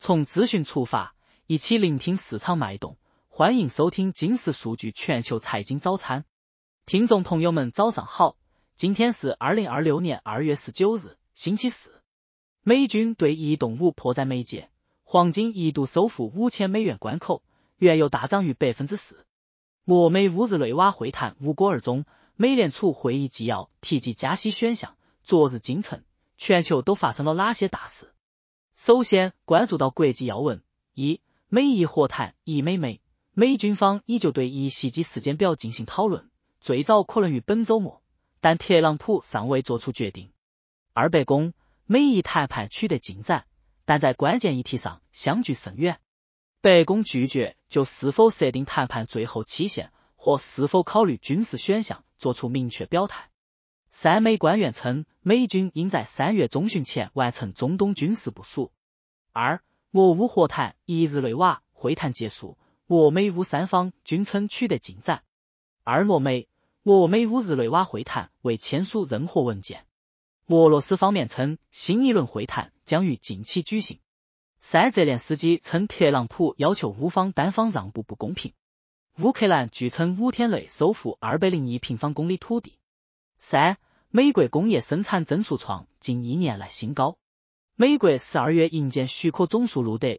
从资讯出发，一起聆听市场脉动。欢迎收听金石数据全球财经早餐。听众朋友们早上好，今天是2026年2月19日，星期四。美军对移动5迫在眉睫，黄金一度收复5000美元关口，原油大涨逾 4%。俄美乌日内瓦会谈无果而终，美联储会议纪要提及加息选项。昨日今晨，全球都发生了哪些大事？首先关注到国际要闻：一、美伊和谈一美美，美军方依旧对伊袭击时间表进行讨论，最早可能于本周末，但特朗普尚未做出决定。二、白宫，美伊谈判取得进展，但在关键议题上相距甚远。白宫拒绝就是否设定谈判最后期限或是否考虑军事选项做出明确表态。三、美官员称，美军应在3月中旬前完成中东军事部署。二、俄乌和谈一日内瓦会谈结束，俄美乌三方均称取得进展。二、俄美乌日内瓦会谈未签署任何文件。俄罗斯方面称，新一轮会谈将于近期举行。三、泽连斯基称特朗普要求乌方单方让步不公平。乌克兰据称5天内收复201平方公里土地。三、美国工业生产增速创近1年来新高。美国12月营建许可总数录得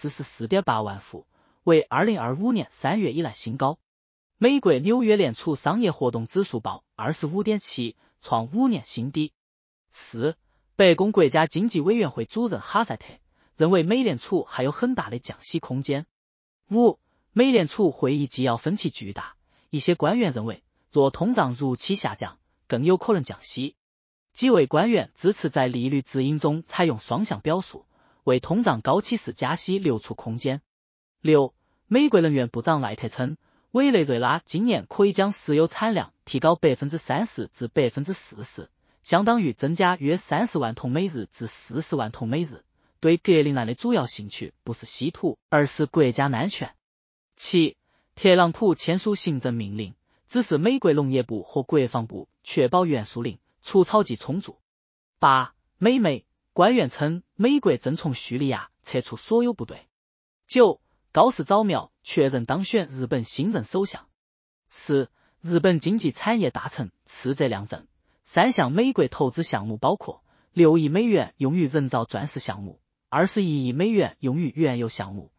144.8 万户，为2025年3月以来新高。美国纽约联储商业活动指数报 25.7， 创5年新低。四、白宫国家经济委员会主任哈塞特认为美联储还有很大的降息空间。五、美联储会议纪要分歧巨大，一些官员认为若通胀如期下降，更有可能降息。几位官员支持在利率指引中采用双向表述，为通胀高企时加息留出空间。六、美国能源部长赖特称，委内瑞拉今年可以将石油产量提高 30% 至 40%， 相当于增加约30万桶每日至40万桶每日。对格陵兰的主要兴趣不是稀土，而是国家安全。七、特朗普签署行政命令，指示美国农业部和国防部确保原树林除草剂充足。八、美官员称，美国正从叙利亚撤出所有部队。九、高市早苗确认当选日本新任首相。四、日本经济产业大臣斥责亮正，3项美国投资项目包括6亿美元用于人造钻石项目，21亿美元用于原油项目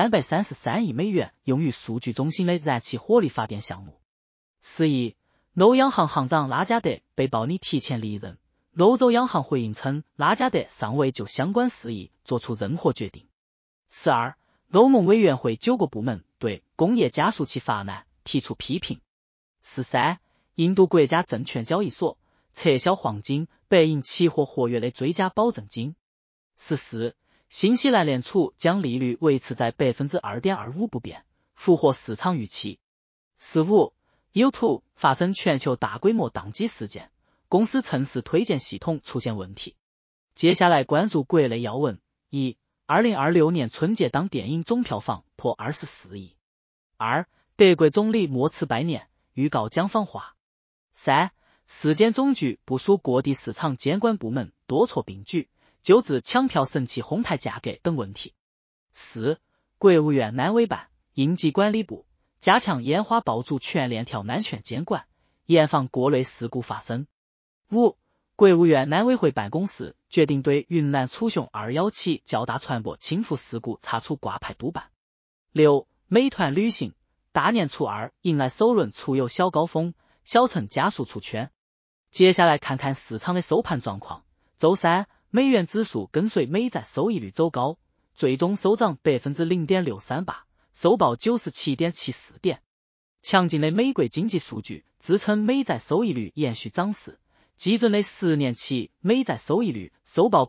，333亿美元用于数据中心的燃气火力发电项目。11、欧央行行长拉加德被曝拟提前离任，欧洲央行回应称，拉加德尚未就相关事宜做出任何决定。12、欧盟委员会9个部门对工业加速器法案提出批评。13、印度国家证券交易所撤销黄金、白银期货合约的追加保证金。14、新西兰联储将利率维持在 2.25% 不变，符合市场预期。15、YouTube 发生全球大规模宕机事件，公司城市推荐系统出现问题。接下来关注国内要闻：一、2026年春节档电影总票房破24亿。二、德国总理默茨拜年，预告将访华。三、市监总局部署各地市场监管部门多措并举，纠治抢票神器哄抬价格等问题。四、国务院安委办、应急管理部加强烟花爆竹全链条安全监管，严防各类事故发生。五、国务院安委会办公室决定对云南楚雄217起较大船舶倾覆事故查处挂牌督办。六、美团旅行大年初二迎来首轮出游小高峰，小城加速出圈。接下来看看市场的收盘状况。周三，美元指数跟随美债收益率走高，最终收涨 0.638%， 收报 97.74 点。强劲的美国经济数据支撑美债收益率延续涨势，基准的10年期美债收益率收报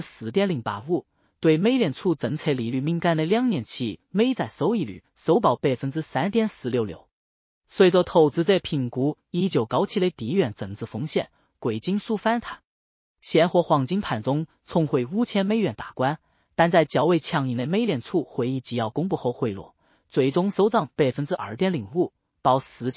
4.085%， 对美联储政策利率敏感的2年期美债收益率收报 3.466%。随着投资者评估依旧高企的地缘政治风险，贵金属反弹。现货黄金盘中重回5000美元大关，但在较为强硬的美联储会议纪要公布后回落，最终收涨 2.05%， 报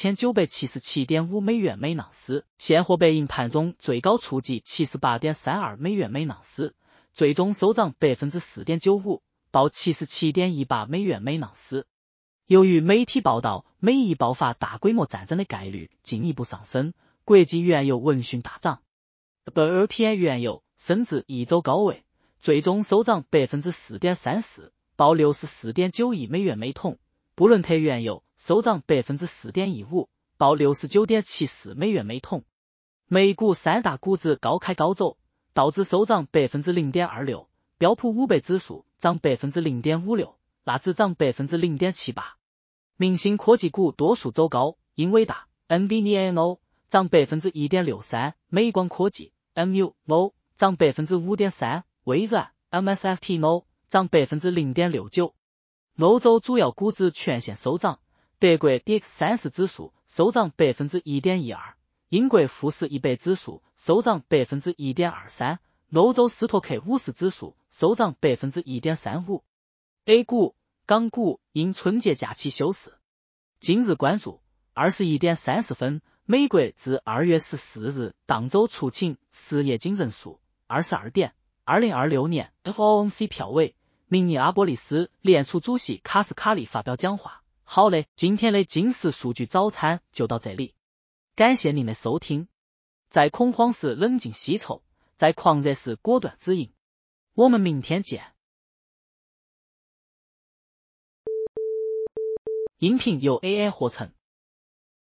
4977.5 美元每盎司。现货白银盘中最高触及 78.32 美元每盎司，最终收涨 4.95%， 报 77.18 美元每盎司。由于媒体报道美伊爆发大规模战争的概率进一步上升，国际原油闻讯大涨。WTI 原油升至一周高位，最终收涨 4.34%， 报 64.9亿美元每桶。布伦特原油收涨 4.15%， 报 69.74 美元每桶。美股三大股指高开高走，道指收涨 0.26%， 标普500指数涨 0.56%， 纳指涨 0.78%。明星科技股多数走高，英伟达 NVIDIA 涨 1.63%， 美光科技 MU 涨 5.3%， 微软 MSFT 涨 0.69%。欧洲主要股指全线收涨，德国 DAX30 指数收涨 1.12%， 英国富时100指数收涨 1.23%， 欧洲斯托克50指数收涨 1.35%。A 股、港股因春节假期休市。今日关注21点30分，美国自2月14日当周出勤失业金人数。22点，2026年 FOMC 票委，明尼阿波利斯联储主席卡斯卡利发表讲话。好嘞，今天的今时数据早餐就到这里，感谢您的收听。在恐慌时冷静吸筹，在狂热时果断指引。我们明天见。音频由 AI 合成。